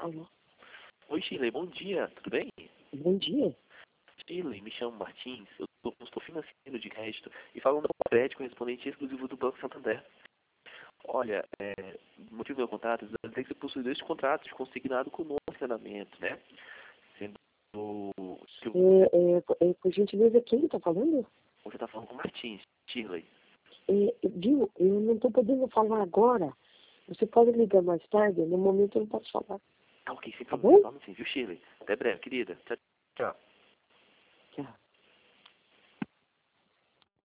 Alô? Oi, Shirley, bom dia, tudo bem? Bom dia. Shirley, me chamo Martins, eu sou consultor financeiro de crédito e falo no crédito correspondente exclusivo do Banco Santander. Olha, o motivo do meu contato é que você possui dois contratos consignados com o novo funcionamento, né? Sendo que Por gentileza, quem está falando? você está falando com Martins, Shirley. Viu, eu não estou podendo falar agora. Você pode ligar mais tarde? No momento eu não posso falar. Ah, ok, sem Tá problema, bom? vamos sim, viu, Shirley? Até breve, querida. Tchau, tchau.